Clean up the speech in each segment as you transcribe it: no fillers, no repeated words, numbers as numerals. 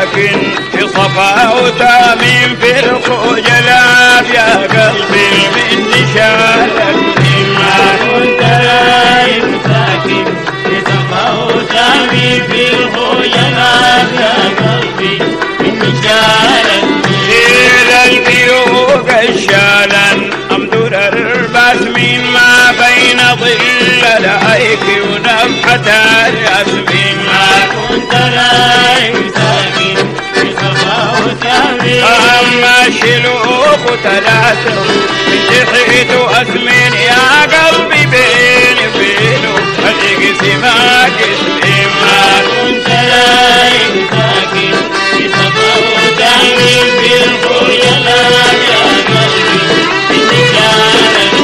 ساكن في صفا وتامين في الخجلات يا قلبي مني شالك ما كنت رايم ساكن في صفا وتامين في الخجلات يا قلبي مني شالك إلى البيوق الشالا أمدر الرباس من ما بين ظل الأيك ونفحة الياسمين ما كنت رايم ساكن في صفا وتامين أما شلوخ ثلاثة انتحيت أسمين يا قلبي بيني وبينه الإقسماك اسمين ما كنت رايم ساكن في صفا وتامين في الخجلات يا قلبي مني شالك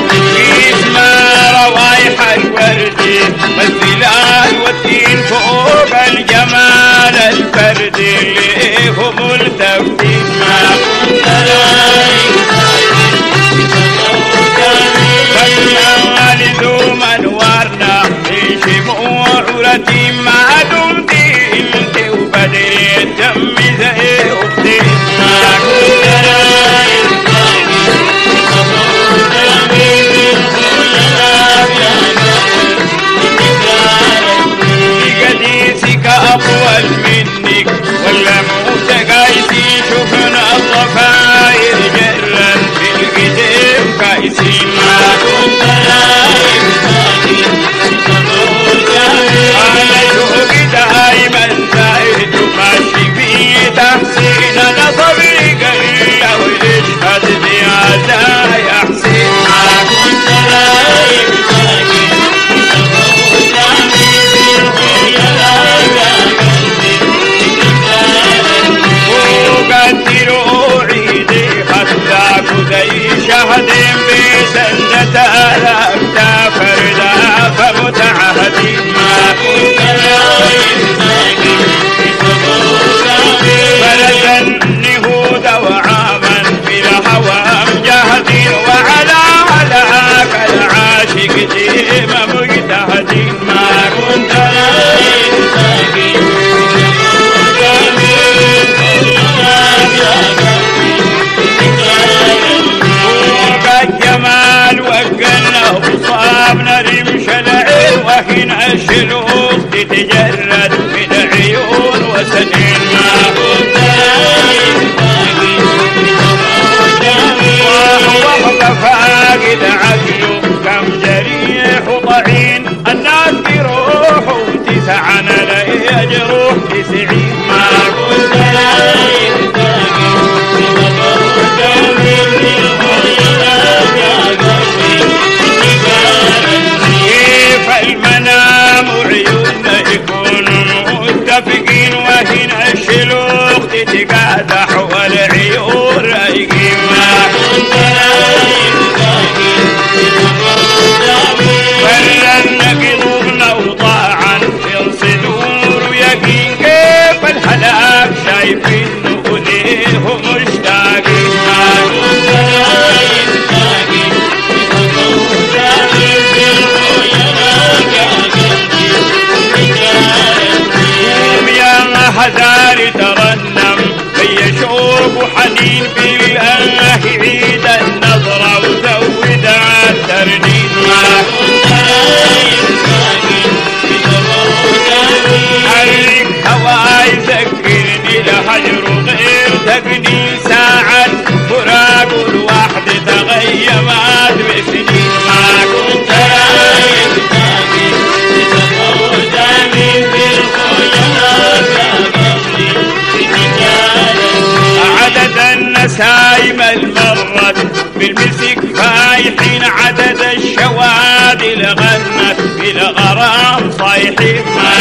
اسمها روايح الورد والظلال والدين فوق الجمال الفرد اللي هو ملتفتين ما كنت رايم ساكن في صفا وتامين فلنا لزوم انوارنا في شموع عرتي ما دمت انت وبدري الدم زي اختي ما كنت رايم ساكن في صفا وتامين في الخجلات يا قلبي مني شالك قديسك أطول منك ولا موت قايسي شفنا الضفاير جرا في القديم قايسين ما كنت رايم ساكن في صفا وتامين أنا شوقي دايما زايد وماشي في تحسين أنا صبري قلة ويشهد بهذا يا حسين ما كنت رايم ساكن في صفا وتامين في الخجلات يا قلبي مني شالك وقدروا عيدي خلاك زي شهد بسنة الأكتاف فردا فمتعهدين ما كنت رايم ساكن في صفا وتامين فردا نهود وعاما في الهوى مجاهدين وعلى هلاك العاشق جيم مجتهدين ما كنت رايم ساكن في صفا وتامين في الخجلات يا قلبي مني شالك وقد جمال وقنا وصابنا رمش العين وهنا الشلوخ تتجرد من عيون وسنين ما كنت رايم ساكن في صفا وتامين وهو فاقد عقله كم جريح وضعين الناس بروحه تسعن لا يجروح تسعين ما كنت رايم ساكن في صفا وتامين في الخجلات يا قلبي مني شالك كيف المنام وعيوننا يكونوا متفقين وهنا الشلوخ تتقادح والعيون رايقين ما كنت رايم ساكن في صفا وتامين فلن قلوبنا وضاعا في الصدور ويقين كيف الهلاك شايفين وليه مشتاقين ما كنت رايم ساكن في صفا وتامين في الخجلات يا قلبي مني شالك يا هزاري ترنم في شوق وحنين بالله عيد النظرة وزود الترنيم ما كنت رايم ساكن في صفا وتامين حرك هواي ذكرني الهجر غير تقني ساعة فراق الوحد تغيمات بسنين ما كنت رايم ساكن في صفا وتامين في الخجلات يا قلبي مني شالك عدد النسايم المرت بالمسك فايحين عدد الشوادي الغنت في الغرام صايحين ما